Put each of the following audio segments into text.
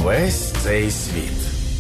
Увесь цей світ.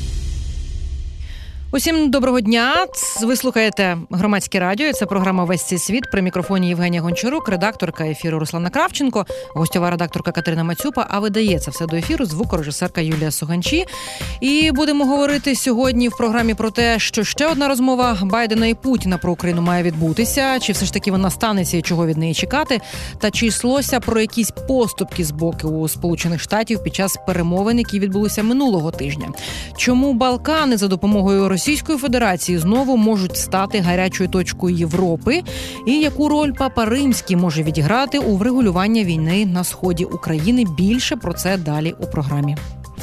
Усім доброго дня. Ви слухаєте Громадське радіо. Це програма «Весь цей світ». При мікрофоні Євгенія Гончарук, редакторка ефіру Руслана Кравченко, гостьова редакторка Катерина Мацюпа, а видає це все до ефіру звукорежисерка Юлія Суганчі. І будемо говорити сьогодні в програмі про те, що ще одна розмова Байдена і Путіна про Україну має відбутися, чи все ж таки вона станеться і чого від неї чекати, та чи йшлося про якісь поступки з боку Сполучених Штатів під час перемовин, які відбулися минулого тижня. Чому Балкани за допомогою Російської Федерації знову можуть стати гарячою точкою Європи, і яку роль Папа Римський може відіграти у врегулюванні війни на сході України. Більше про це далі у програмі.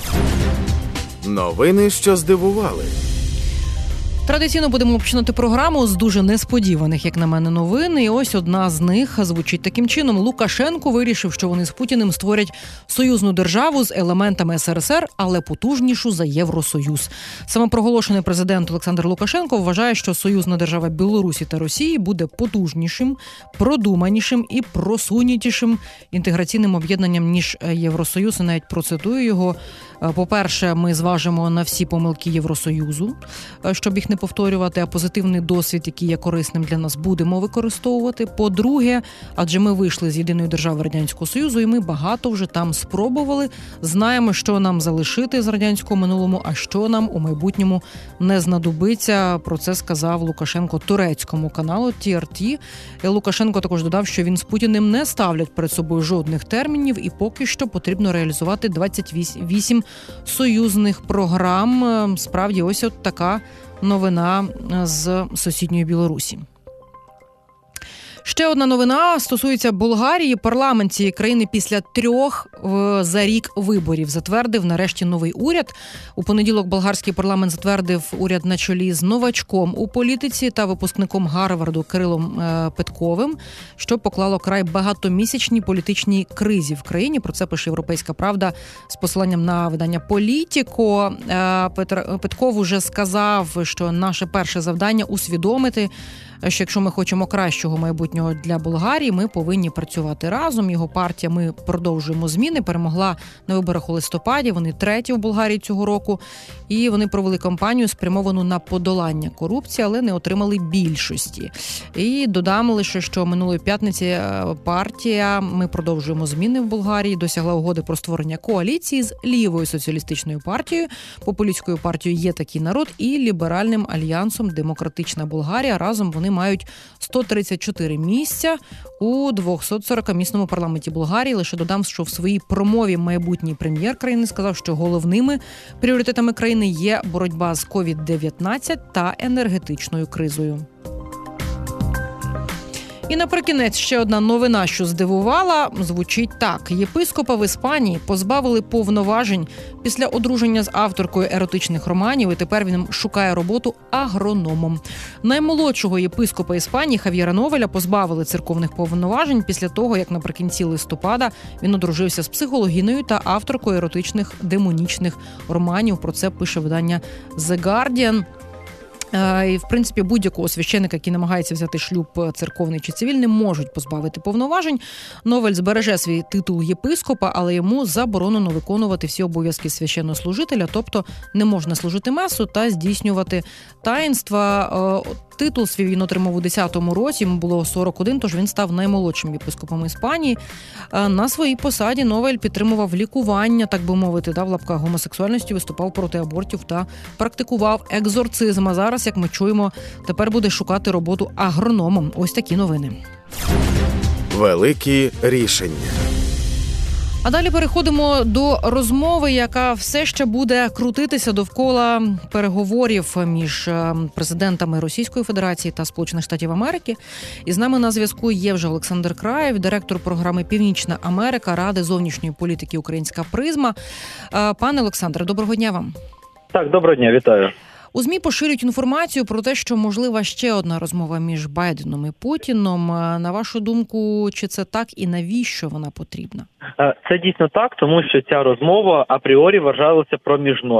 Новини, що здивували. Традиційно будемо починати програму з дуже несподіваних, як на мене, новин. І ось одна з них звучить таким чином. Лукашенко вирішив, що вони з Путіним створять союзну державу з елементами СРСР, але потужнішу за Євросоюз. Самопроголошений президент Олександр Лукашенко вважає, що союзна держава Білорусі та Росії буде потужнішим, продуманішим і просунутішим інтеграційним об'єднанням, ніж Євросоюз. І навіть процитую його. По-перше, ми зважимо на всі помилки Євросоюзу, щоб їх не повторювати, а позитивний досвід, який є корисним для нас, будемо використовувати. По-друге, адже ми вийшли з єдиної держави Радянського Союзу, і ми багато вже там спробували. Знаємо, що нам залишити з радянського минулому, а що нам у майбутньому не знадобиться. Про це сказав Лукашенко турецькому каналу TRT. Лукашенко також додав, що він з Путіним не ставлять перед собою жодних термінів, і поки що потрібно реалізувати 28 союзних програм. Справді, ось от така новина з сусідньої Білорусі. Ще одна новина стосується Болгарії. Парламент цієї країни після 3 за рік виборів затвердив нарешті новий уряд. У понеділок болгарський парламент затвердив уряд на чолі з новачком у політиці та випускником Гарварду Кирилом Петковим, що поклало край багатомісячній політичній кризі в країні. Про це пише «Європейська правда» з посиланням на видання «Політіко». Петков уже сказав, що наше перше завдання – усвідомити, що якщо ми хочемо кращого майбутнього для Болгарії, ми повинні працювати разом. Його партія «Ми продовжуємо зміни» перемогла на виборах у листопаді. Вони треті в Болгарії цього року. І вони провели кампанію, спрямовану на подолання корупції, але не отримали більшості. І додам лише, що минулої п'ятниці партія «Ми продовжуємо зміни» в Болгарії досягла угоди про створення коаліції з лівою соціалістичною партією, популістською партією «Є такий народ» і ліберальним альянсом «Демократична Болгарія». Разом вони мають 134 місця у 240-місному парламенті Болгарії. Лише додам, що в своїй промові майбутній прем'єр країни сказав, що головними пріоритетами країни є боротьба з COVID-19 та енергетичною кризою. І наприкінець ще одна новина, що здивувала, звучить так. Єпископа в Іспанії позбавили повноважень після одруження з авторкою еротичних романів, і тепер він шукає роботу агрономом. Наймолодшого єпископа Іспанії Хав'єра Новеля позбавили церковних повноважень після того, як наприкінці листопада він одружився з психологинею та авторкою еротичних демонічних романів. Про це пише видання The Guardian. І, в принципі, будь-якого священика, який намагається взяти шлюб церковний чи цивільний, можуть позбавити повноважень. Новель збереже свій титул єпископа, але йому заборонено виконувати всі обов'язки священнослужителя, тобто не можна служити месу та здійснювати таїнства. Титул свій він отримав у 10-му році, йому було 41, тож він став наймолодшим єпископом Іспанії. На своїй посаді Новель підтримував лікування, так би мовити, в лапках гомосексуальності, виступав проти абортів та практикував екзорцизм. А зараз, як ми чуємо, тепер буде шукати роботу агрономом. Ось такі новини. Великі рішення. А далі переходимо до розмови, яка все ще буде крутитися довкола переговорів між президентами Російської Федерації та Сполучених Штатів Америки. І з нами на зв'язку є вже Олександр Краєв, директор програми «Північна Америка» Ради зовнішньої політики «Українська призма». Пане Олександре, доброго дня вам. Так, доброго дня, вітаю. У ЗМІ поширюють інформацію про те, що можлива ще одна розмова між Байденом і Путіном. На вашу думку, чи це так і навіщо вона потрібна? Це дійсно так, тому що ця розмова апріорі вважалася проміжною.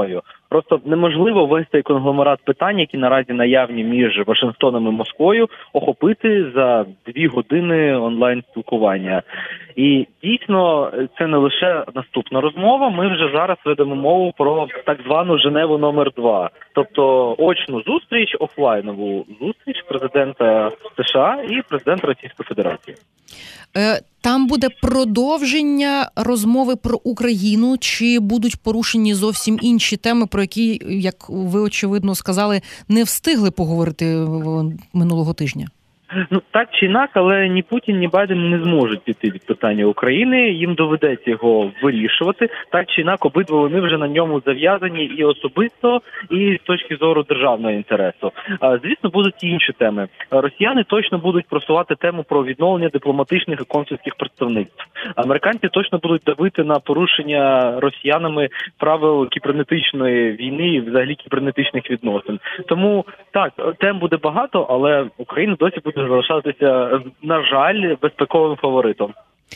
Просто неможливо весь цей конгломерат питань, які наразі наявні між Вашингтоном і Москвою, охопити за 2 години онлайн-спілкування. І дійсно, це не лише наступна розмова, ми вже зараз ведемо мову про так звану Женеву номер 2, тобто очну зустріч, офлайнову зустріч президента США і президента Російської Федерації. Там буде продовження розмови про Україну, чи будуть порушені зовсім інші теми, про які, як ви, очевидно, сказали, не встигли поговорити минулого тижня? Так чи інакше, але ні Путін, ні Байден не зможуть піти від питання України, їм доведеться його вирішувати. Так чи інакше, обидва вони вже на ньому зав'язані і особисто, і з точки зору державного інтересу. Звісно, будуть і інші теми. Росіяни точно будуть просувати тему про відновлення дипломатичних і консульських представництв. Американці точно будуть давити на порушення росіянами правил кібернетичної війни і взагалі кібернетичних відносин. Тому, так, тем буде багато, але Україна досі буде залишатися, на жаль, безпековим фаворитом.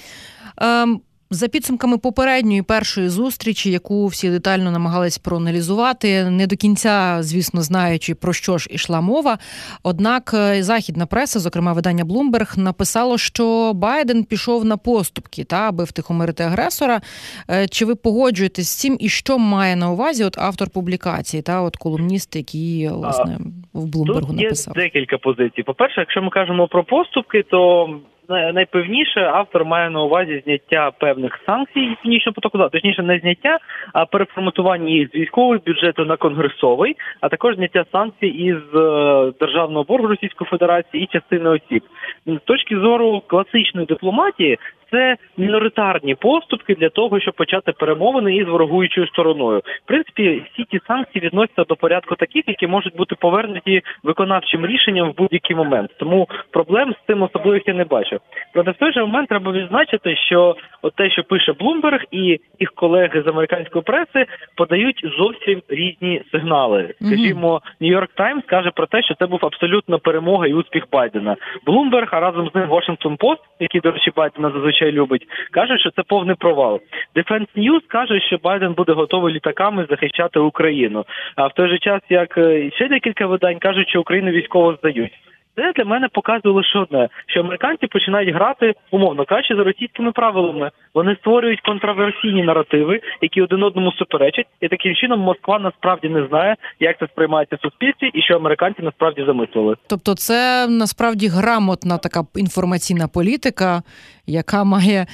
За підсумками попередньої першої зустрічі, яку всі детально намагались проаналізувати, не до кінця, звісно, знаючи, про що ж ішла мова, однак західна преса, зокрема видання Bloomberg, написало, що Байден пішов на поступки, аби втихомирити агресора. Чи ви погоджуєтесь з цим і що має на увазі автор публікації, колумніст, який, власне, в Bloomberg написав? Тут є декілька позицій. По-перше, якщо ми кажемо про поступки, то найпевніше автор має на увазі зняття певних санкцій Північного потоку, точніше не зняття, а переформатування їх з військового бюджету на конгресовий, а також зняття санкцій із державного боргу Російської Федерації і частини осіб. З точки зору класичної дипломатії, це міноритарні поступки для того, щоб почати перемовини із ворогуючою стороною. В принципі, всі ті санкції відносяться до порядку таких, які можуть бути повернуті виконавчим рішенням в будь-який момент. Тому проблем з цим особливих я не бачу. Проте в той же момент треба відзначити, що те, що пише Bloomberg і їх колеги з американської преси, подають зовсім різні сигнали. Скажімо, New York Times каже про те, що це був абсолютна перемога і успіх Байдена. Bloomberg, а разом з ним Washington Post, який, до речі, Байдена зазвичай любить, каже, що це повний провал. Defense News каже, що Байден буде готовий літаками захищати Україну. А в той же час, як ще декілька видань кажуть, що Україну військово здають. Це для мене показує лише одне, що американці починають грати, умовно кажучи, за російськими правилами. Вони створюють контроверсійні наративи, які один одному суперечать, і таким чином Москва насправді не знає, як це сприймається в суспільстві і що американці насправді замислили. Тобто це насправді грамотна така інформаційна політика, яка має,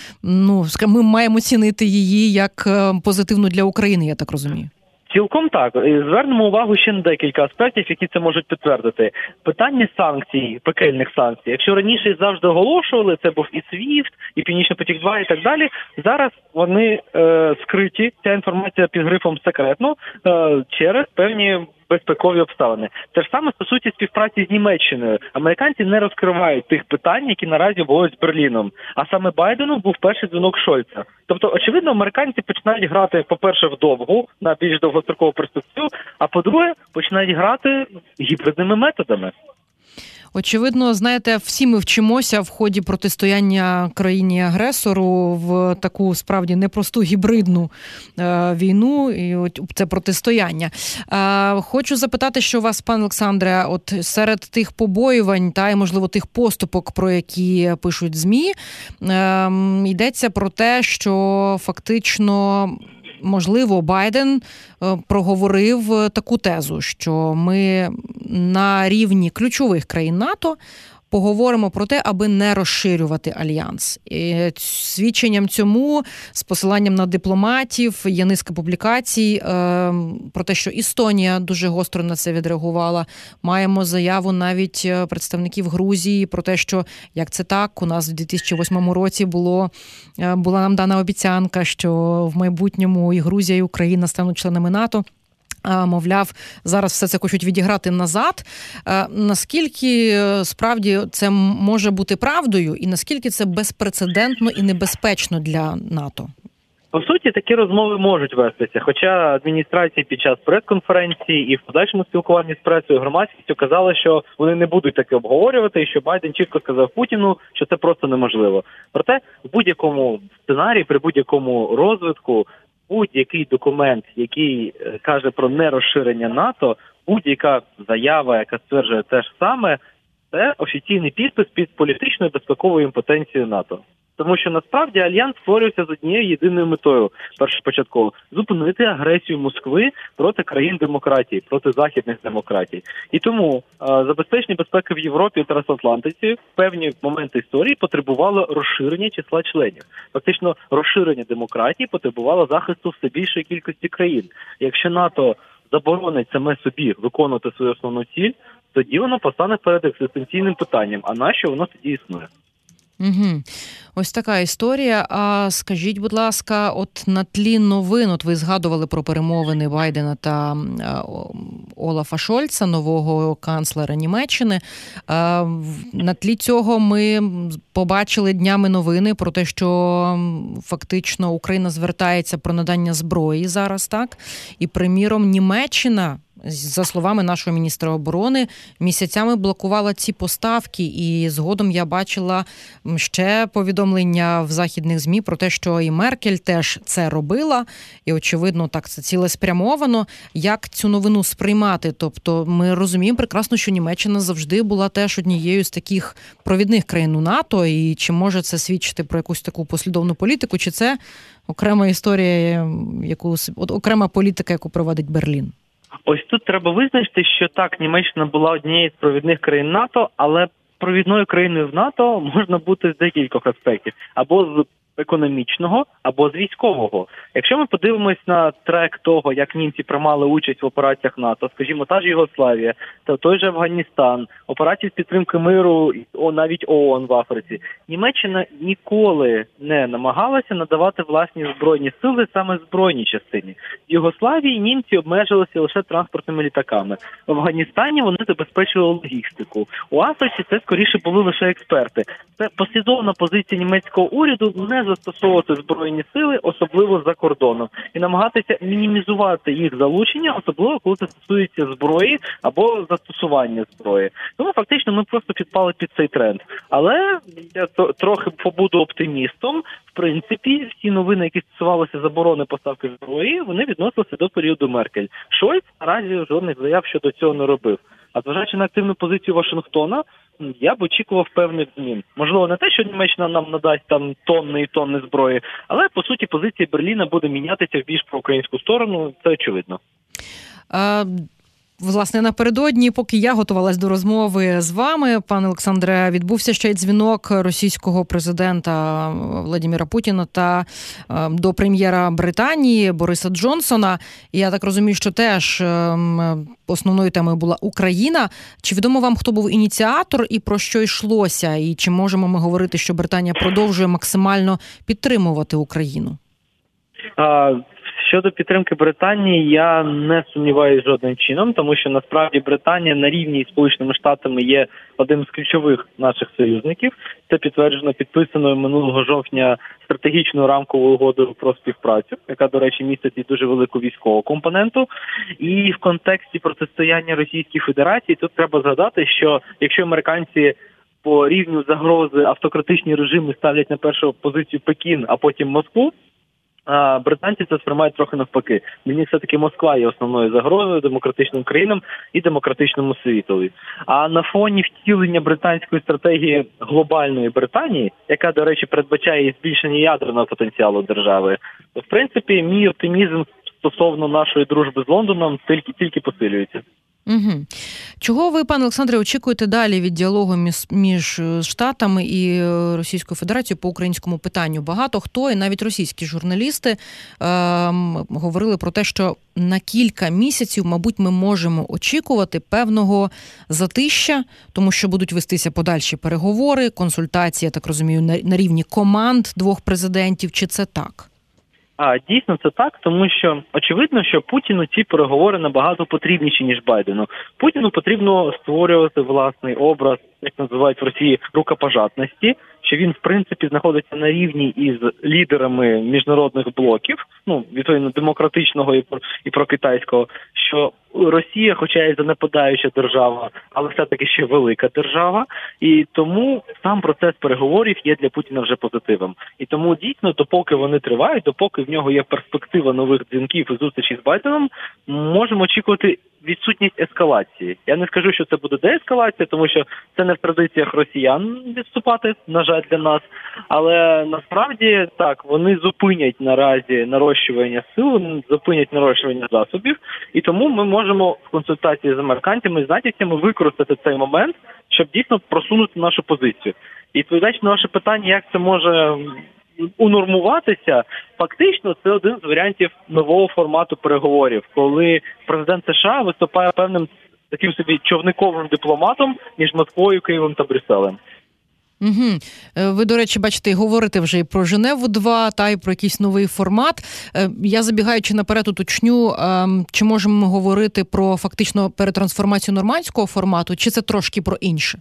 ми маємо цінити її як позитивну для України, я так розумію. Цілком так. Звернемо увагу ще на декілька аспектів, які це можуть підтвердити. Питання санкцій, пекельних санкцій. Якщо раніше завжди оголошували, це був і SWIFT, і Північний потік-2 і так далі, зараз вони скриті, ця інформація під грифом «секретно» через певні безпекові обставини. Те ж саме стосується співпраці з Німеччиною. Американці не розкривають тих питань, які наразі обговорюють з Берліном. А саме Байдену був перший дзвінок Шольца. Тобто, очевидно, американці починають грати, по-перше, вдовгу, на більш довгострокову перспективу, а по-друге, починають грати гібридними методами. Очевидно, знаєте, всі ми вчимося в ході протистояння країні-агресору в таку, справді, непросту гібридну війну, і це протистояння. Хочу запитати, що у вас, пане Олександре, серед тих побоювань і, можливо, тих поступок, про які пишуть ЗМІ, йдеться про те, що фактично можливо, Байден проговорив таку тезу, що ми на рівні ключових країн НАТО поговоримо про те, аби не розширювати альянс. І свідченням цьому, з посиланням на дипломатів, є низка публікацій про те, що Естонія дуже гостро на це відреагувала. Маємо заяву навіть представників Грузії про те, що як це так, у нас в 2008 році була нам дана обіцянка, що в майбутньому і Грузія, і Україна стануть членами НАТО. Мовляв, зараз все це хочуть відіграти назад. Наскільки справді це може бути правдою і наскільки це безпрецедентно і небезпечно для НАТО? По суті, такі розмови можуть вестися, хоча адміністрація під час прес-конференції і в подальшому спілкуванні з пресою і громадськістю казали, що вони не будуть таке обговорювати, і що Байден чітко сказав Путіну, що це просто неможливо. Проте в будь-якому сценарії, при будь-якому розвитку будь-який документ, який каже про нерозширення НАТО, будь-яка заява, яка стверджує те ж саме, це офіційний підпис під політичною безпековою імпотенцією НАТО. Тому що насправді Альянс створювався з однією єдиною метою, першопочатково, зупинити агресію Москви проти країн демократії, проти західних демократій. І тому забезпечення безпеки в Європі і Трансатлантиці в певні моменти історії потребувало розширення числа членів. Фактично, розширення демократії потребувало захисту все більшої кількості країн. Якщо НАТО заборонить саме собі виконувати свою основну ціль, тоді воно постане перед екзистенційним питанням, а нащо воно тоді існує? Угу. Ось така історія. А скажіть, будь ласка, от на тлі новин, от ви згадували про перемовини Байдена та Олафа Шольца, нового канцлера Німеччини. На тлі цього ми побачили днями новини про те, що фактично Україна звертається про надання зброї зараз, так? І, приміром, Німеччина, за словами нашого міністра оборони, місяцями блокувала ці поставки, і згодом я бачила ще повідомлення в західних ЗМІ про те, що і Меркель теж це робила, і, очевидно, так це цілеспрямовано. Як цю новину сприймати? Тобто ми розуміємо прекрасно, що Німеччина завжди була теж однією з таких провідних країн у НАТО, і чи може це свідчити про якусь таку послідовну політику, чи це окрема історія, окрема політика, яку проводить Берлін? Ось тут треба визначити, що так, Німеччина була однією з провідних країн НАТО, але провідною країною в НАТО можна бути з декількох аспектів. Або з економічного, або з військового. Якщо ми подивимось на трек того, як німці приймали участь в операціях НАТО, скажімо, та ж Югославія, та той же Афганістан, операції з підтримки миру, навіть ООН в Африці, Німеччина ніколи не намагалася надавати власні збройні сили саме збройній частині. В Югославії німці обмежилися лише транспортними літаками. В Афганістані вони забезпечували логістику. У Африці це скоріше були лише експерти. Це послідовна позиція німецького уряду не застосовувати збройні сили, особливо за кордоном, і намагатися мінімізувати їх залучення, особливо коли це стосується зброї або застосування зброї. Тому фактично ми просто підпали під цей тренд. Але я трохи побуду оптимістом. В принципі, всі новини, які стосувалися заборони поставки зброї, вони відносилися до періоду Меркель. Шольц наразі жодних заяв щодо цього не робив. А зважаючи на активну позицію Вашингтона, я б очікував певних змін. Можливо, не те, що Німеччина нам надасть там тонни і тонни зброї, але, по суті, позиція Берліна буде мінятися в більш проукраїнську сторону, це очевидно. Власне, напередодні, поки я готувалась до розмови з вами, пане Олександре, відбувся ще й дзвінок російського президента Владимира Путіна та до прем'єра Британії Бориса Джонсона. І я так розумію, що теж основною темою була Україна. Чи відомо вам, хто був ініціатор і про що йшлося? І чи можемо ми говорити, що Британія продовжує максимально підтримувати Україну? Щодо підтримки Британії, я не сумніваюся жодним чином, тому що насправді Британія на рівні з Сполученими Штатами є одним з ключових наших союзників. Це підтверджено підписаною минулого жовтня стратегічною рамковою угодою про співпрацю, яка, до речі, містить і дуже велику військову компоненту. І в контексті протистояння Російській Федерації тут треба згадати, що якщо американці по рівню загрози автократичні режими ставлять на першу позицію Пекін, а потім Москву, а британці це сприймають трохи навпаки. Мені все-таки Москва є основною загрозою демократичним країнам і демократичному світові. А на фоні втілення британської стратегії глобальної Британії, яка, до речі, передбачає і збільшення ядерного потенціалу держави, то, в принципі, мій оптимізм стосовно нашої дружби з Лондоном тільки посилюється. Угу. Чого ви, пане Олександре, очікуєте далі від діалогу між Штатами і Російською Федерацією по українському питанню? Багато хто, і навіть російські журналісти, говорили про те, що на кілька місяців, мабуть, ми можемо очікувати певного затища, тому що будуть вестися подальші переговори, консультації, я так розумію, на рівні команд двох президентів. Чи це так? Дійсно, це так, тому що очевидно, що Путіну ці переговори набагато потрібніші, ніж Байдену. Путіну потрібно створювати власний образ як називають в Росії, рукопожатності, що він, в принципі, знаходиться на рівні із лідерами міжнародних блоків, відповідно, демократичного і прокитайського, що Росія, хоча і занепадаюча держава, але все-таки ще велика держава, і тому сам процес переговорів є для Путіна вже позитивом. І тому, дійсно, допоки вони тривають, допоки в нього є перспектива нових дзвінків і зустрічей з Байденом, можемо очікувати відсутність ескалації. Я не скажу, що це буде деескалація, тому що це не в традиціях росіян відступати, на жаль, для нас. Але насправді, так, вони зупинять наразі нарощування сил, зупинять нарощування засобів, і тому ми можемо в консультації з американцями, з натівцями використати цей момент, щоб дійсно просунути нашу позицію. І відповідаючи на ваше питання, як це може унормуватися, фактично це один з варіантів нового формату переговорів, коли президент США виступає певним таким собі човниковим дипломатом між Москвою, Києвом та Брюсселем. Угу. Ви, до речі, бачите, говорите вже і про Женеву-2, та й про якийсь новий формат. Я, забігаючи наперед, уточню, чи можемо ми говорити про фактично перетрансформацію нормандського формату, чи це трошки про інше?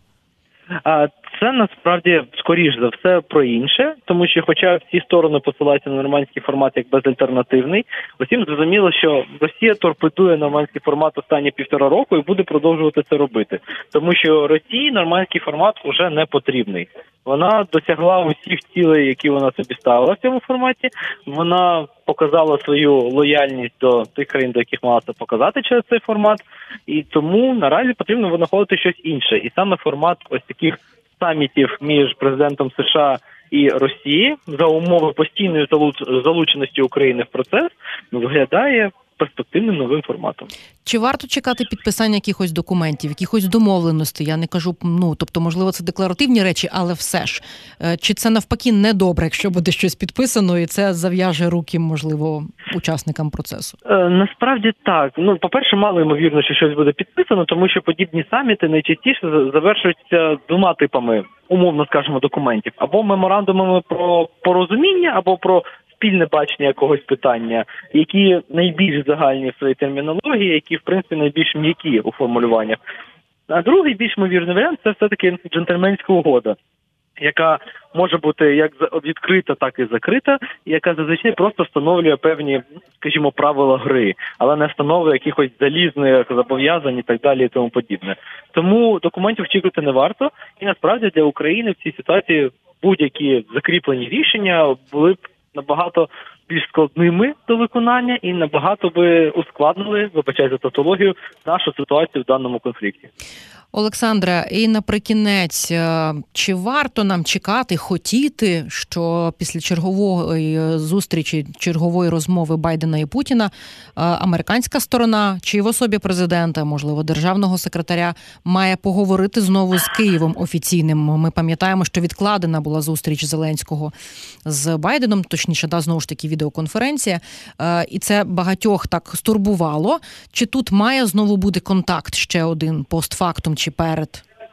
Це насправді скоріш за все про інше, тому що хоча всі сторони посилаються на нормандський формат як безальтернативний, усім зрозуміло, що Росія торпедує нормандський формат останні 1,5 року і буде продовжувати це робити. Тому що Росії нормандський формат вже не потрібний. Вона досягла усіх цілей, які вона собі ставила в цьому форматі. Вона показала свою лояльність до тих країн, до яких мала це показати через цей формат. І тому наразі потрібно винаходити щось інше. І саме формат ось таких самітів між президентом США і Росії за умови постійної залученості України в процес виглядає перспективним новим форматом. Чи варто чекати підписання якихось документів, якихось домовленостей? Я не кажу, тобто, можливо, це декларативні речі, але все ж. Чи це навпаки недобре, якщо буде щось підписано, і це зав'яже руки, можливо, учасникам процесу? Насправді так. По-перше, мало ймовірно, що щось буде підписано, тому що подібні саміти найчастіше завершуються двома типами, умовно скажемо, документів. Або меморандумами про порозуміння, або про спільне бачення якогось питання, які найбільш загальні в своїй термінології, які, в принципі, найбільш м'які у формулюваннях. А другий, більш ймовірний варіант – це все-таки джентльменська угода, яка може бути як відкрита, так і закрита, і яка зазвичай просто встановлює певні, скажімо, правила гри, але не встановлює якихось залізних зобов'язань і так далі і тому подібне. Тому документів очікувати не варто, і насправді для України в цій ситуації будь-які закріплені рішення були б набагато більш складними до виконання і набагато би ускладнили, вибачаю за тавтологію, нашу ситуацію в даному конфлікті. Олександре, і наприкінець, чи варто нам чекати, хотіти, що після чергової зустрічі, чергової розмови Байдена і Путіна американська сторона, чи в особі президента, можливо, державного секретаря, має поговорити знову з Києвом офіційним? Ми пам'ятаємо, що відкладена була зустріч Зеленського з Байденом, точніше, знову ж таки, відеоконференція, і це багатьох так стурбувало. Чи тут має знову бути контакт ще один постфактум чи перед?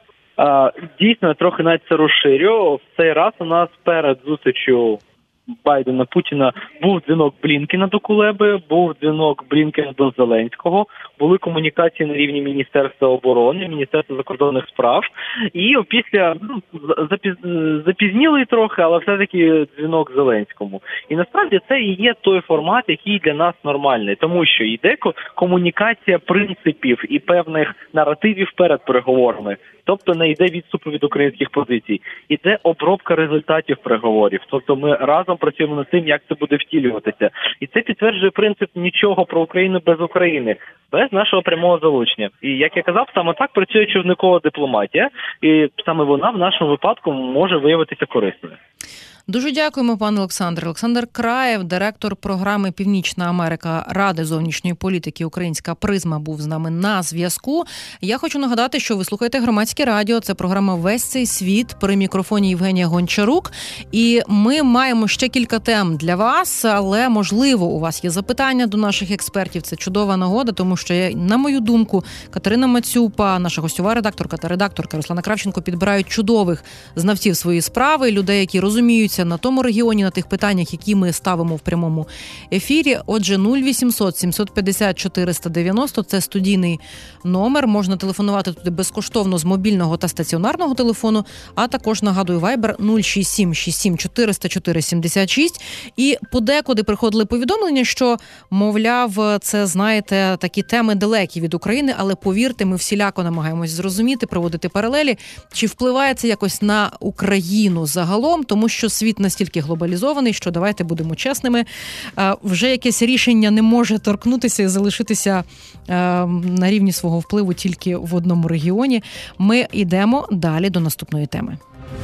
Дійсно, я трохи навіть це розширю. В цей раз у нас перед зустрічю Байдена, Путіна був дзвінок Блінкена до Кулеби, був дзвінок Блінкена до Зеленського, були комунікації на рівні Міністерства оборони, Міністерства закордонних справ, і опісля запізнілий трохи, але все-таки дзвінок Зеленському. І насправді це і є той формат, який для нас нормальний, тому що йде комунікація принципів і певних наративів перед переговорами. Тобто не йде відступу від українських позицій. Іде обробка результатів переговорів. Тобто ми разом працюємо над тим, як це буде втілюватися. І це підтверджує принцип нічого про Україну без України, без нашого прямого залучення. І, як я казав, саме так працює човникова дипломатія. І саме вона в нашому випадку може виявитися корисною. Дуже дякуємо, пане Олександре. Олександр Краєв, директор програми «Північна Америка» Ради зовнішньої політики «Українська призма», був з нами на зв'язку. Я хочу нагадати, що ви слухаєте Громадське радіо. Це програма «Весь цей світ». При мікрофоні Євгенія Гончарук. І ми маємо ще кілька тем для вас, але, можливо, у вас є запитання до наших експертів. Це чудова нагода, тому що, на мою думку, Катерина Мацюпа, наша гостьова редакторка та редакторка Руслана Кравченко підбирають чудових знавців своєї справи, людей, які розуміють розбираються на тому регіоні, на тих питаннях, які ми ставимо в прямому ефірі. Отже, 0800 750 490 – це студійний номер. Можна телефонувати туди безкоштовно з мобільного та стаціонарного телефону, а також, нагадую, Viber 067 67 400 476. І подекуди приходили повідомлення, що, мовляв, це, знаєте, такі теми далекі від України, але, повірте, ми всіляко намагаємось зрозуміти, проводити паралелі, чи впливає це якось на Україну загалом, тому що світ настільки глобалізований, що, давайте будемо чесними, вже якесь рішення не може торкнутися і залишитися на рівні свого впливу тільки в одному регіоні. Ми йдемо далі до наступної теми.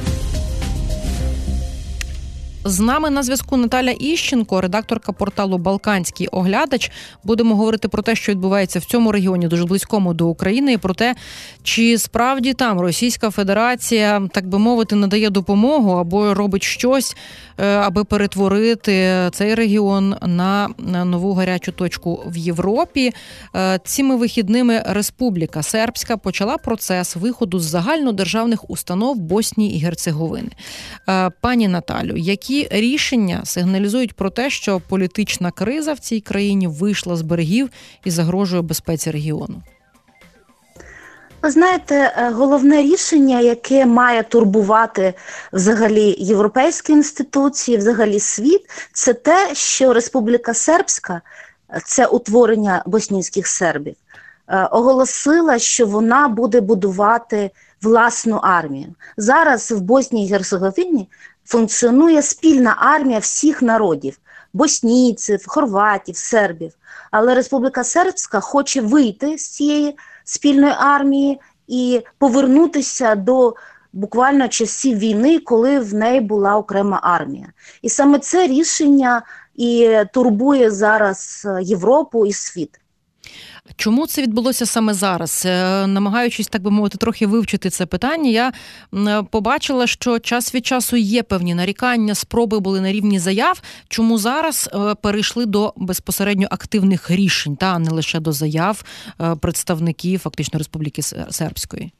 З нами на зв'язку Наталя Іщенко, редакторка порталу «Балканський оглядач». Будемо говорити про те, що відбувається в цьому регіоні, дуже близькому до України, і про те, чи справді там Російська Федерація, так би мовити, надає допомогу або робить щось, аби перетворити цей регіон на нову гарячу точку в Європі. Цими вихідними Республіка Сербська почала процес виходу з загальнодержавних установ Боснії і Герцеговини. Пані Наталю, які рішення сигналізують про те, що політична криза в цій країні вийшла з берегів і загрожує безпеці регіону? Ви знаєте, головне рішення, яке має турбувати взагалі європейські інституції, взагалі світ, це те, що Республіка Сербська, це утворення боснійських сербів, оголосила, що вона буде будувати власну армію. Зараз в Боснії і Герцеговині функціонує спільна армія всіх народів – боснійців, хорватів, сербів. Але Республіка Сербська хоче вийти з цієї спільної армії і повернутися до буквально часів війни, коли в неї була окрема армія. І саме це рішення і турбує зараз Європу і світ. Чому це відбулося саме зараз? Намагаючись, так би мовити, трохи вивчити це питання, я побачила, що час від часу є певні нарікання, спроби були на рівні заяв. Чому зараз перейшли до безпосередньо активних рішень, а не лише до заяв представників фактично Республіки Сербської?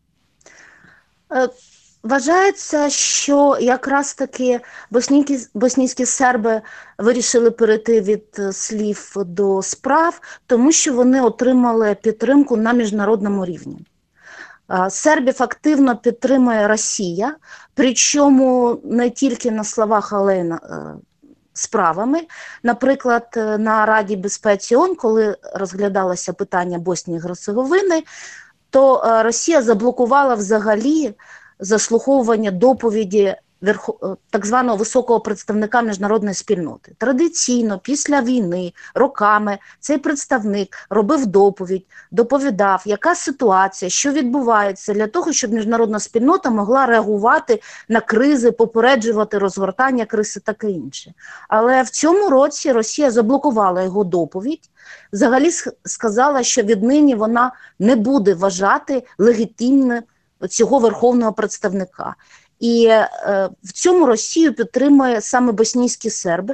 Вважається, що якраз таки боснійські серби вирішили перейти від слів до справ, тому що вони отримали підтримку на міжнародному рівні. Сербів активно підтримує Росія, причому не тільки на словах, але й справами. Наприклад, на Раді безпеки ООН, коли розглядалося питання Боснії і Герцеговини, то Росія заблокувала взагалі заслуховування доповіді так званого високого представника міжнародної спільноти. Традиційно, після війни, роками цей представник робив доповідь, доповідав, яка ситуація, що відбувається, для того, щоб міжнародна спільнота могла реагувати на кризи, попереджувати розгортання кризи, таке інше. Але в цьому році Росія заблокувала його доповідь, взагалі сказала, що віднині вона не буде вважати легітимним цього верховного представника. І в цьому Росію підтримує саме боснійські серби.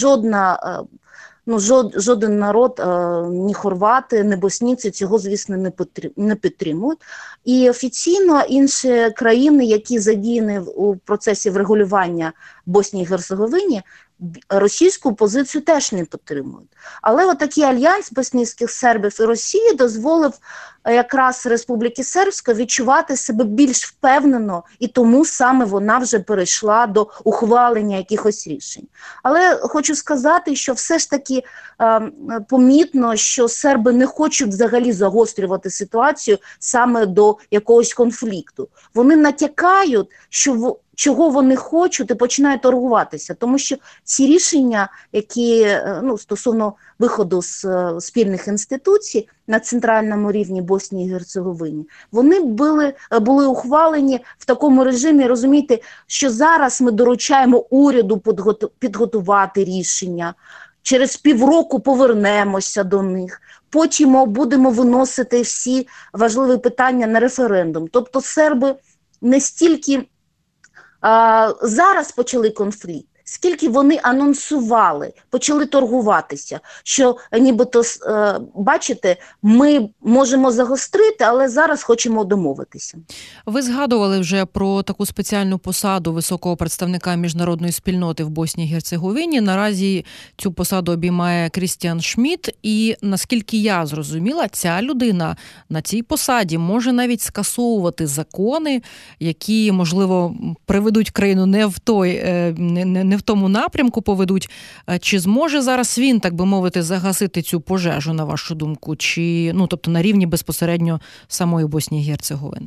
Жоден народ, ні хорвати, ні боснійці цього, звісно, не підтримують. І офіційно інші країни, які задіяні у процесі врегулювання Боснії і Герцеговині, російську позицію теж не підтримують. Але отакий альянс боснійських сербів і Росії дозволив якраз Республіки Сербська відчувати себе більш впевнено, і тому саме вона вже перейшла до ухвалення якихось рішень. Але хочу сказати, що все ж таки помітно, що серби не хочуть взагалі загострювати ситуацію саме до якогось конфлікту. Вони натякають, що чого вони хочуть, і починають торгуватися. Тому що ці рішення, які стосовно виходу з спільних інституцій на центральному рівні Боснії і Герцеговині, вони були ухвалені в такому режимі, розумієте, що зараз ми доручаємо уряду підготувати рішення, через півроку повернемося до них, потім будемо виносити всі важливі питання на референдум. Тобто серби не стільки зараз почали конфлікт, скільки вони анонсували, почали торгуватися, що нібито, бачите, ми можемо загострити, але зараз хочемо домовитися. Ви згадували вже про таку спеціальну посаду високого представника міжнародної спільноти в Боснії і Герцеговині. Наразі цю посаду обіймає Крістіан Шмідт, і, наскільки я зрозуміла, ця людина на цій посаді може навіть скасовувати закони, які, можливо, приведуть країну не в тому напрямку поведуть. Чи зможе зараз він, так би мовити, загасити цю пожежу, на вашу думку? Чи, тобто на рівні безпосередньо самої Боснії і Герцеговини?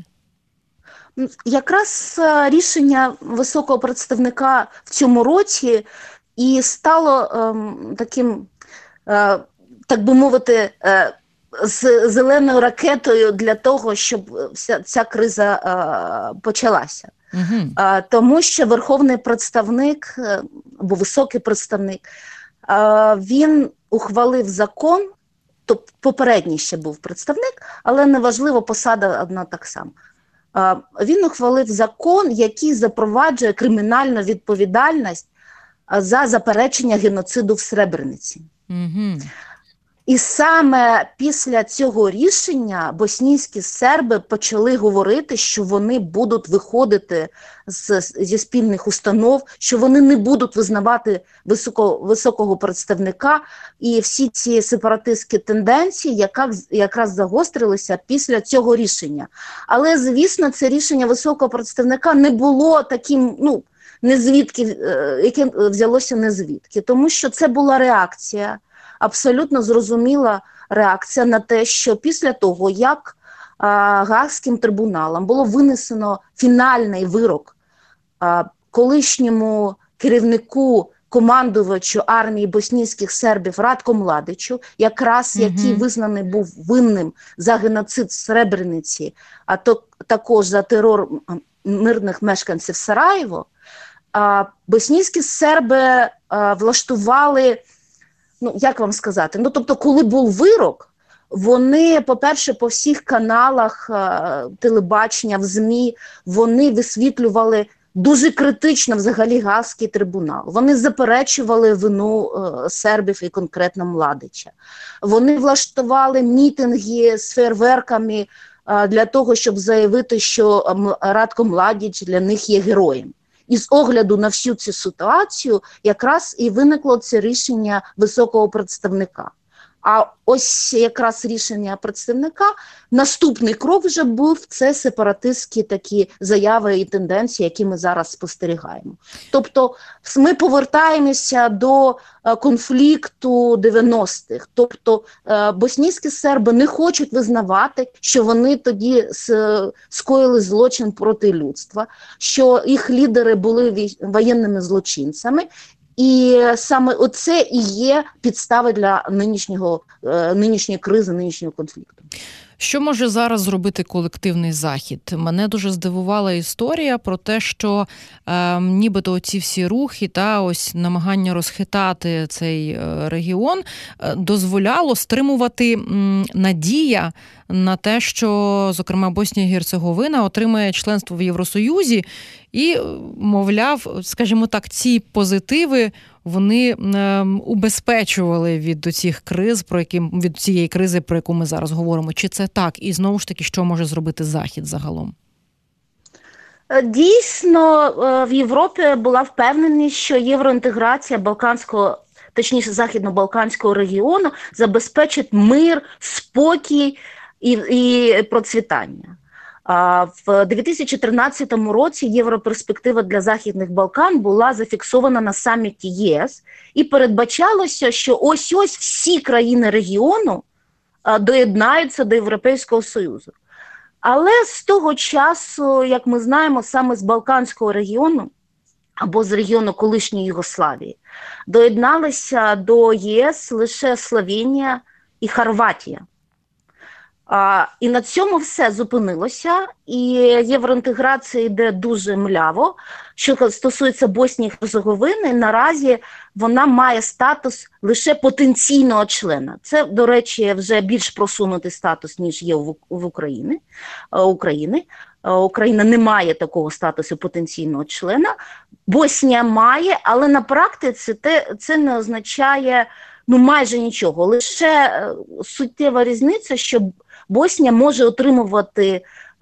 Якраз рішення високого представника в цьому році і стало таким, так би мовити, з зеленою ракетою для того, щоб ця криза почалася. Тому що верховний представник, або високий представник, він ухвалив закон, тобто попередній ще був представник, але неважливо, посада одна так само. Він ухвалив закон, який запроваджує кримінальну відповідальність за заперечення геноциду в Сребрениці. І саме після цього рішення боснійські серби почали говорити, що вони будуть виходити зі спільних установ, що вони не будуть визнавати високого представника, і всі ці сепаратистські тенденції якраз загострилися після цього рішення. Але, звісно, це рішення високого представника не було таким, яке взялося не звідки, тому що це була реакція, абсолютно зрозуміла реакція на те, що після того, як Гаазьким трибуналом було винесено фінальний вирок колишньому керівнику, командувачу армії боснійських сербів Радку Младичу, якраз який визнаний був винним за геноцид в Сребрениці, а також за терор мирних мешканців Сараєво, боснійські серби влаштували, як вам сказати, тобто, коли був вирок, вони, по-перше, по всіх каналах телебачення, в ЗМІ, вони висвітлювали дуже критично взагалі Гаазький трибунал. Вони заперечували вину сербів і конкретно Младича. Вони влаштували мітинги з фейерверками для того, щоб заявити, що Радко Младич для них є героєм. І з огляду на всю цю ситуацію якраз і виникло це рішення високого представника. А ось якраз рішення представника, наступний крок вже був, це сепаратистські такі заяви і тенденції, які ми зараз спостерігаємо. Тобто ми повертаємося до конфлікту 90-х. Тобто боснійські серби не хочуть визнавати, що вони тоді скоїли злочин проти людства, що їх лідери були воєнними злочинцями. І саме оце і є підстави для нинішньої кризи, нинішнього конфлікту. Що може зараз зробити колективний Захід? Мене дуже здивувала історія про те, що нібито оці всі рухи та ось намагання розхитати цей регіон дозволяло стримувати надія на те, що, зокрема, Боснія і Герцеговина отримає членство в Євросоюзі і, мовляв, скажімо так, ці позитиви вони убезпечували від цих криз, від цієї кризи, про яку ми зараз говоримо. Чи це так? І знову ж таки, що може зробити Захід загалом? Дійсно, в Європі була впевненість, що євроінтеграція західно-балканського регіону забезпечить мир, спокій і процвітання. В 2013 році європерспектива для Західних Балкан була зафіксована на саміті ЄС і передбачалося, що ось-ось всі країни регіону доєднаються до Європейського Союзу. Але з того часу, як ми знаємо, саме з Балканського регіону або з регіону колишньої Югославії доєдналися до ЄС лише Словенія і Хорватія. І на цьому все зупинилося, і євроінтеграція йде дуже мляво. Що стосується Боснії і Герцеговини, наразі вона має статус лише потенційного члена. Це, до речі, вже більш просунутий статус, ніж є в Україні. Україна не має такого статусу потенційного члена. Боснія має, але на практиці це не означає майже нічого. Лише суттєва різниця, що Боснія може отримувати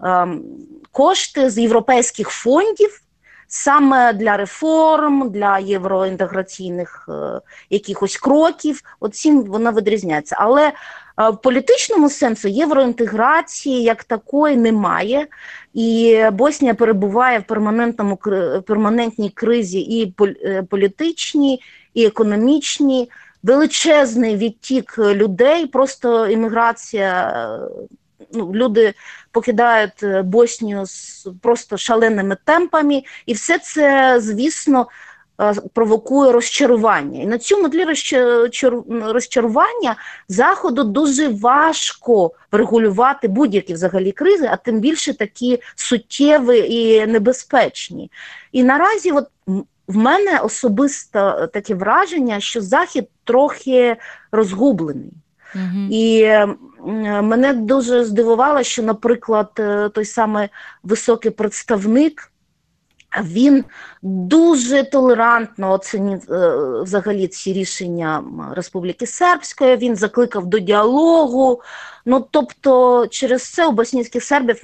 кошти з європейських фондів саме для реформ, для євроінтеграційних якихось кроків. Цим вона відрізняється. Але в політичному сенсу євроінтеграції як такої немає. І Боснія перебуває в перманентній кризі і політичній, і економічній. Величезний відтік людей, просто імміграція, люди покидають Боснію з просто шаленими темпами, і все це, звісно, провокує розчарування. І на цьому тлі розчарування Заходу дуже важко врегулювати будь-які взагалі кризи, а тим більше такі суттєві і небезпечні. І наразі в мене особисто таке враження, що Захід трохи розгублений. І мене дуже здивувало, що, наприклад, той самий високий представник, він дуже толерантно оцінив взагалі ці рішення Республіки Сербської, він закликав до діалогу. Тобто через це у боснійських сербів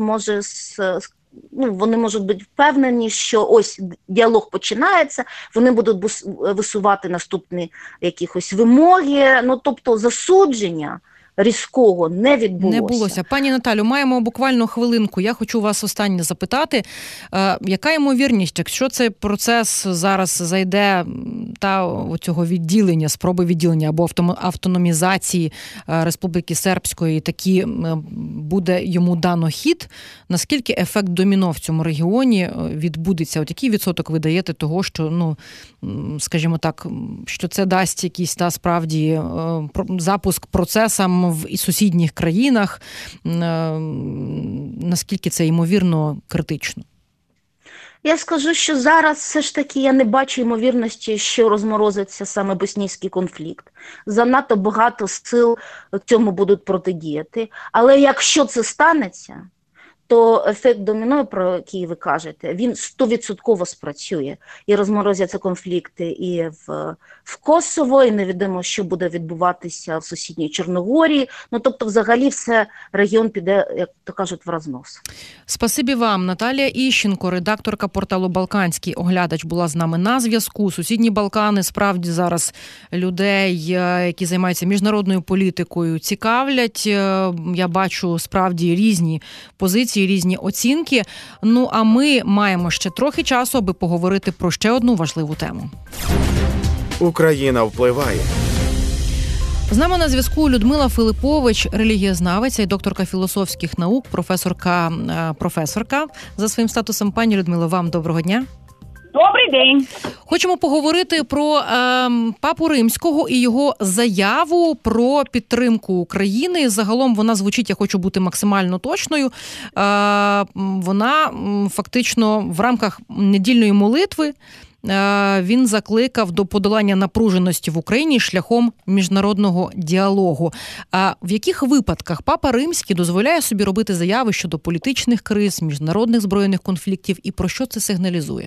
вони можуть бути впевнені, що ось діалог починається, вони будуть висувати наступні якісь вимоги, тобто засудження різкого не відбулося. Пані Наталю, маємо буквально хвилинку. Я хочу вас останнє запитати. Яка ймовірність, якщо цей процес зараз зайде цього відділення, спроби відділення або автономізації Республіки Сербської, таки буде йому дано хід, наскільки ефект доміно в цьому регіоні відбудеться? Який відсоток ви даєте того, що, скажімо так, що це дасть якийсь справді запуск процесам в сусідніх країнах, наскільки це ймовірно критично? Я скажу, що зараз все ж таки я не бачу ймовірності, що розморозиться саме боснійський конфлікт. Занадто багато сил цьому будуть протидіяти. Але якщо це станеться, то ефект доміно, про який ви кажете, він 100% спрацює. І розморозяться конфлікти і в Косово, і невідомо, що буде відбуватися в сусідній Чорногорії. Тобто, взагалі, все регіон піде, як то кажуть, в рознос. Спасибі вам. Наталія Іщенко, редакторка порталу «Балканський оглядач», була з нами на зв'язку. Сусідні Балкани справді зараз людей, які займаються міжнародною політикою, цікавлять. Я бачу справді різні позиції, різні оцінки. А ми маємо ще трохи часу, аби поговорити про ще одну важливу тему. Україна впливає. З нами на зв'язку Людмила Филиппович, релігієзнавиця і докторка філософських наук, професорка за своїм статусом. Пані Людмило, вам доброго дня. Добрий день. Хочемо поговорити про Папу Римського і його заяву про підтримку України. Загалом вона звучить, я хочу бути максимально точною, вона фактично в рамках недільної молитви він закликав до подолання напруженості в Україні шляхом міжнародного діалогу. А в яких випадках Папа Римський дозволяє собі робити заяви щодо політичних криз, міжнародних збройних конфліктів і про що це сигналізує?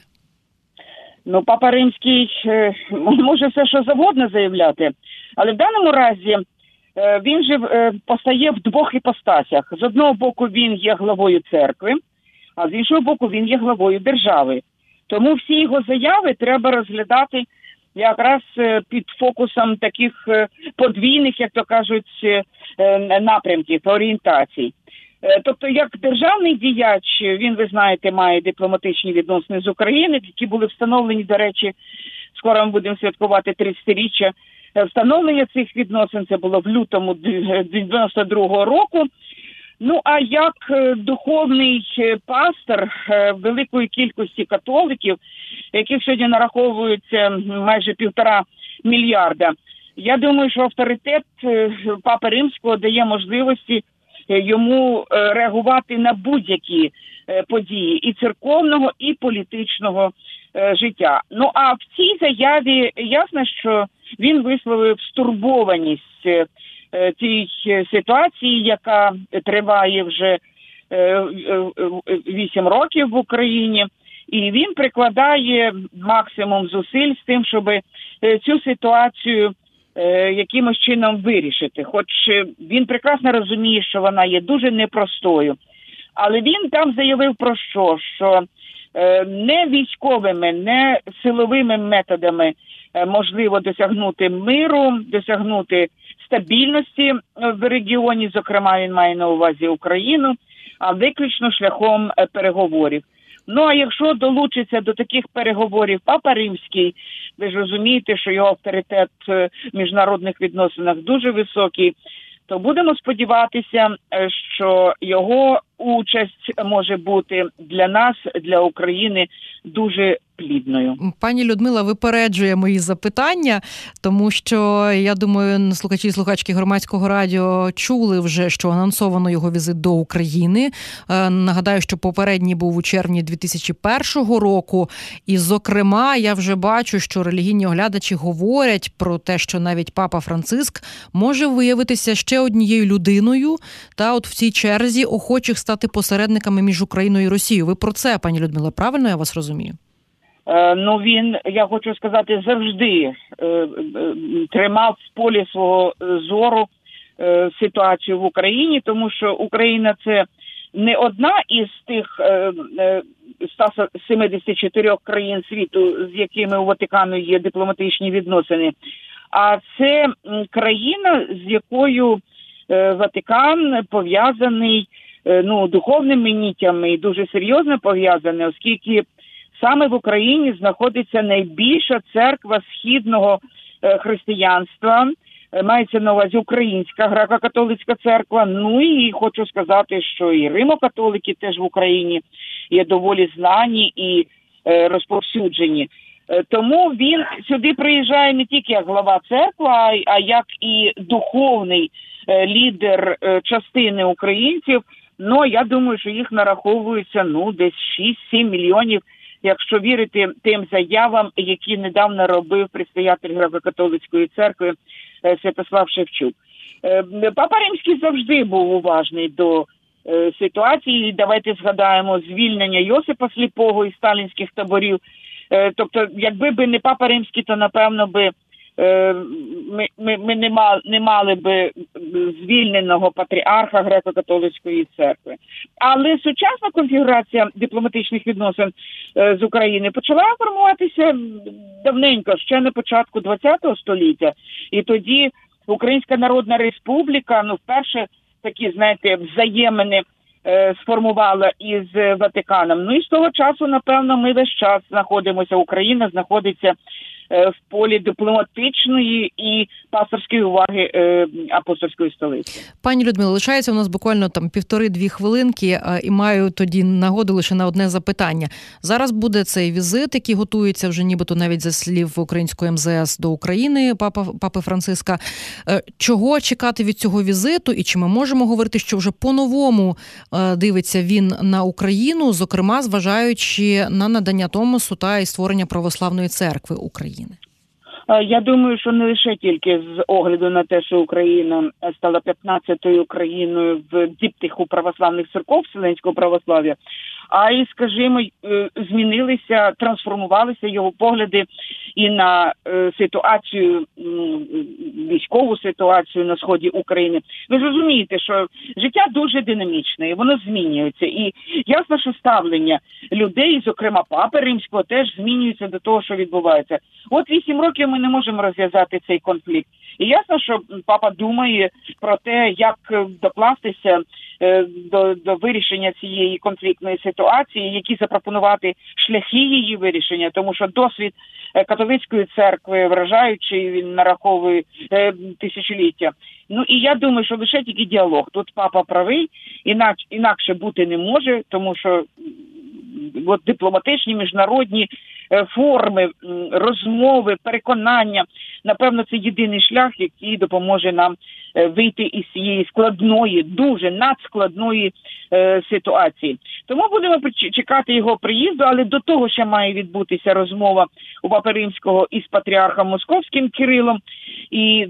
Папа Римський може все, що завгодно заявляти, але в даному разі він же постає в двох іпостасях. З одного боку він є главою церкви, а з іншого боку він є главою держави. Тому всі його заяви треба розглядати якраз під фокусом таких подвійних, як то кажуть, напрямків, орієнтацій. Тобто, як державний діяч, він, ви знаєте, має дипломатичні відносини з України, які були встановлені, до речі, скоро ми будемо святкувати 30-річчя встановлення цих відносин, це було в лютому 92-го року. А як духовний пастор великої кількості католиків, яких сьогодні нараховується майже 1,5 мільярда, я думаю, що авторитет Папи Римського дає можливості йому реагувати на будь-які події і церковного, і політичного життя. А в цій заяві ясно, що він висловив стурбованість цій ситуації, яка триває вже 8 років в Україні. І він прикладає максимум зусиль з тим, щоб цю ситуацію якимось чином вирішити. Хоч він прекрасно розуміє, що вона є дуже непростою. Але він там заявив про що не військовими, не силовими методами можливо досягнути миру, досягнути стабільності в регіоні, зокрема він має на увазі Україну, а виключно шляхом переговорів. Ну, а якщо долучиться до таких переговорів Папа Римський, ви ж розумієте, що його авторитет в міжнародних відносинах дуже високий, то будемо сподіватися, що його участь може бути для нас, для України, дуже плідною. Пані Людмила випереджує мої запитання, тому що, я думаю, слухачі і слухачки Громадського радіо чули вже, що анонсовано його візит до України. Нагадаю, що попередній був у червні 2001 року. І, зокрема, я вже бачу, що релігійні оглядачі говорять про те, що навіть Папа Франциск може виявитися ще однією людиною, та от в цій черзі охочих стати посередниками між Україною і Росією. Ви про це, пані Людмила, правильно я вас розумію? Ну, він, я хочу сказати, завжди тримав в полі свого зору ситуацію в Україні, тому що Україна – це не одна із тих 174 країн світу, з якими у Ватикану є дипломатичні відносини, а це країна, з якою Ватикан пов'язаний духовними нітями і дуже серйозно пов'язаний, оскільки саме в Україні знаходиться найбільша церква східного християнства, мається на увазі Українська греко-католицька церква. Ну і хочу сказати, що і римо-католики теж в Україні є доволі знані і розповсюджені. Тому він сюди приїжджає не тільки як глава церкви, а як і духовний лідер частини українців. Ну, я думаю, що їх нараховується, десь 6-7 мільйонів, якщо вірити тим заявам, які недавно робив предстоятель Греко-католицької церкви Святослав Шевчук. Папа Римський завжди був уважний до ситуації. Давайте згадаємо звільнення Йосипа Сліпого із сталінських таборів. Тобто, якби не Папа Римський, то, напевно, ми не мали би звільненого патріарха Греко-католицької церкви. Але сучасна конфігурація дипломатичних відносин з України почала формуватися давненько, ще на початку ХХ століття. І тоді Українська Народна Республіка, вперше такі, взаємини сформувала із Ватиканом. Ну і з того часу, напевно, ми весь час знаходимося, Україна знаходиться в полі дипломатичної і пасторської уваги апостольської столиці. Пані Людмила, лишається у нас буквально 1,5-2 хвилинки, і маю тоді нагоду лише на одне запитання. Зараз буде цей візит, який готується вже нібито навіть за слів української МЗС до України, Папи Франциска. Чого чекати від цього візиту, і чи ми можемо говорити, що вже по-новому дивиться він на Україну, зокрема, зважаючи на надання Томосу та і створення Православної церкви України? Я думаю, що не лише тільки з огляду на те, що Україна стала 15-ю країною в діптиху православних церков Вселенського православ'я, а й, скажімо, змінилися, трансформувалися його погляди і на ситуацію, військову ситуацію на сході України. Ви ж розумієте, що життя дуже динамічне, і воно змінюється. І ясно, що ставлення людей, зокрема Папи Римського, теж змінюється до того, що відбувається. От 8 років ми не можемо розв'язати цей конфлікт. І ясно, що папа думає про те, як докластися до вирішення цієї конфліктної ситуації, які запропонувати шляхи її вирішення, тому що досвід католицької церкви вражаючий, він нараховує тисячоліття. Ну і я думаю, що лише тільки діалог. Тут папа правий, інакше бути не може, тому що дипломатичні, міжнародні форми, розмови, переконання, напевно, це єдиний шлях, який допоможе нам вийти із цієї складної, дуже надскладної ситуації. Тому будемо чекати його приїзду, але до того ще має відбутися розмова у Папи Римського із патріархом Московським Кирилом, і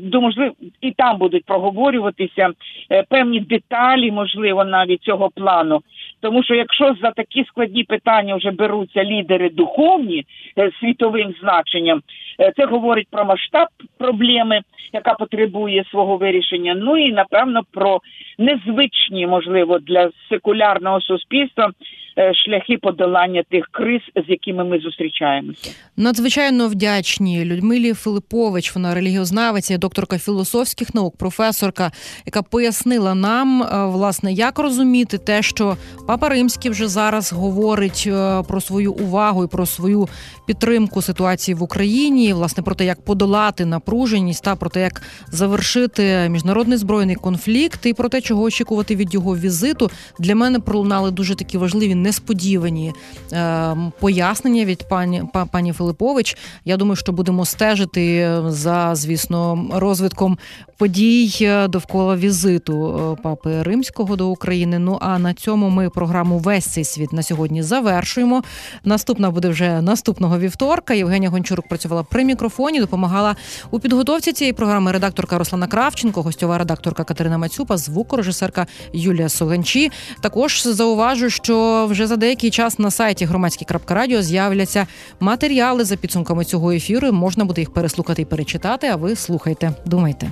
там будуть проговорюватися певні деталі, можливо, навіть цього плану. Тому що якщо за такі складні питання вже беруться лідери духовні з світовим значенням, це говорить про масштаб проблеми, яка потребує свого вирішення, ну і, напевно, про незвичні, можливо, для секулярного суспільства шляхи подолання тих криз, з якими ми зустрічаємося. Надзвичайно вдячні Людмилі Филиппович, вона релігіознавиця, докторка філософських наук, професорка, яка пояснила нам, власне, як розуміти те, що Папа Римський вже зараз говорить про свою увагу і про свою підтримку ситуації в Україні, власне, про те, як подолати напруженість, та про те, як завершити міжнародний збройний конфлікт і про те, чого очікувати від його візиту. Для мене пролунали дуже такі важливі, несподівані пояснення від пані Филиппович. Я думаю, що будемо стежити за, звісно, розвитком подій довкола візиту Папи Римського до України. Ну, а на цьому ми програму «Весь цей світ» на сьогодні завершуємо. Наступна буде вже наступного вівторка. Євгенія Гончарук працювала при мікрофоні, допомагала у підготовці цієї програми редакторка Руслана Кравченко, гостьова редакторка Катерина Мацюпа, звукорежисерка Юлія Соганчі. Також зауважу, що вже за деякий час на сайті громадське.радіо з'являться матеріали за підсумками цього ефіру. Можна буде їх переслухати і перечитати, а ви слухайте, думайте.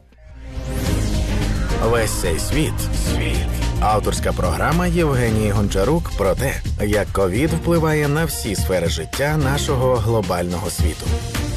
Весь цей світ. Авторська програма Євгенії Гончарук про те, як ковід впливає на всі сфери життя нашого глобального світу.